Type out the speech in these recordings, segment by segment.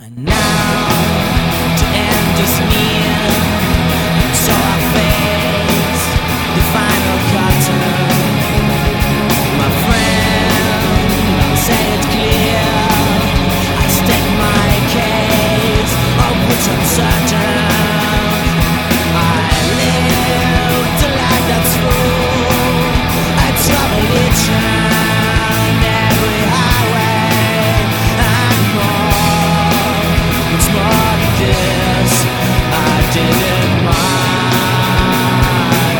Now to end is near, so I face the final curtain. My friend, I'll say it clear, I state my case, of which I'm certain. I live a life that's full, I travel each and every highway and more. It's more than this, I did it my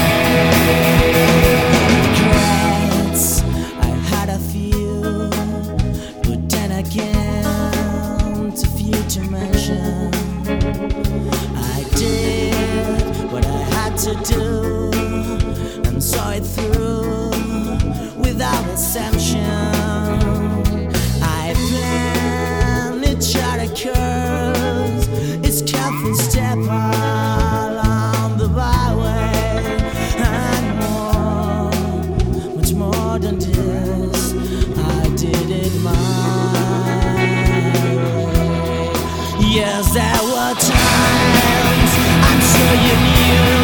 way. Regrets, I had a few, but then again, too few to mention. I did what I had to do and saw it through without exemption. I planned each other curves, it's careful step along the byway and more, much more than this. I did it my way. Yes, there were times I'm sure you knew